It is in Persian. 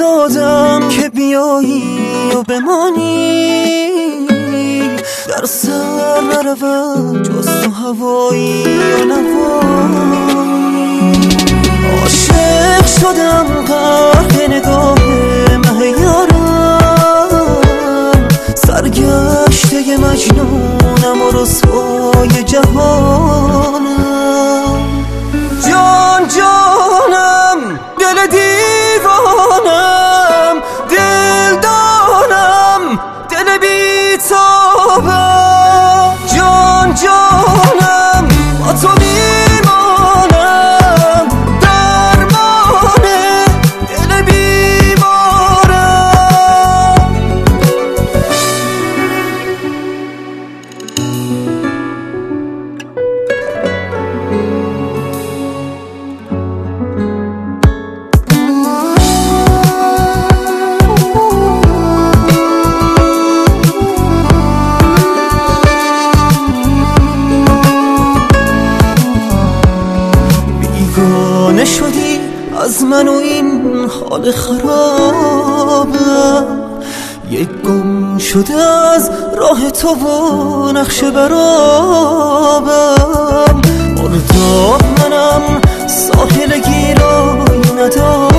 دادم که بیایی و بمانی، در سر نرود جز تو هوایی و نوایی. عاشق شدم غرق نگاه مه یارم، سرگشته مجنونم و رسوای جهانم. جان جانم دل دیوانم، دل دانم دل بی‌تابم. جان جانم با تو میمانم، درمان دل بیمارم. بیگانه شدی از من و این حال خرابم، یک گم شده از راه تو و نقش برابم. مرداب منم ساحل گیرایی ندارم،